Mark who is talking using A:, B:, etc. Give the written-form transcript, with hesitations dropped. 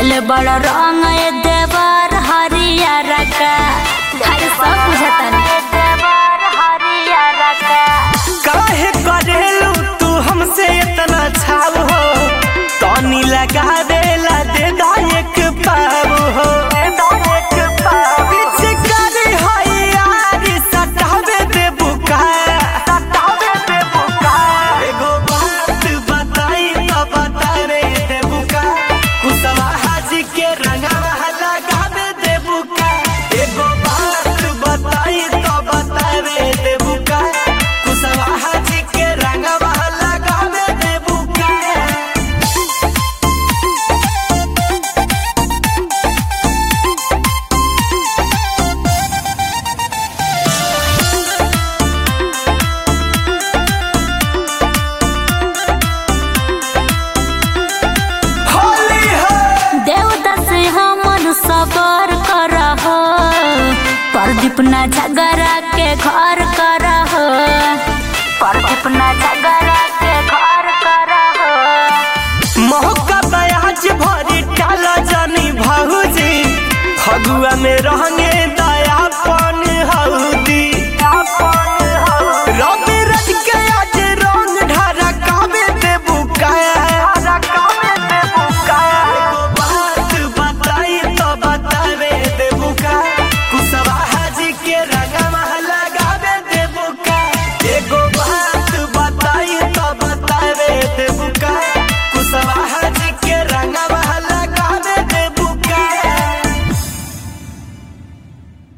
A: ले बड़ा रंग देवर हरियर का हर सब बुझता देवर हरियर का।
B: काहे करेलू तू हमसे इतना छाव हो, तनी लगा देला दे दा एक पाव हो।
A: सबर करहो प्रदीप ना झगड़ा के घर करहो, प्रदीप ना झगड़ा के घर करहो।
B: मौका बयाज भरी टाला जानी भाऊजी, फगुआ में रहेंगे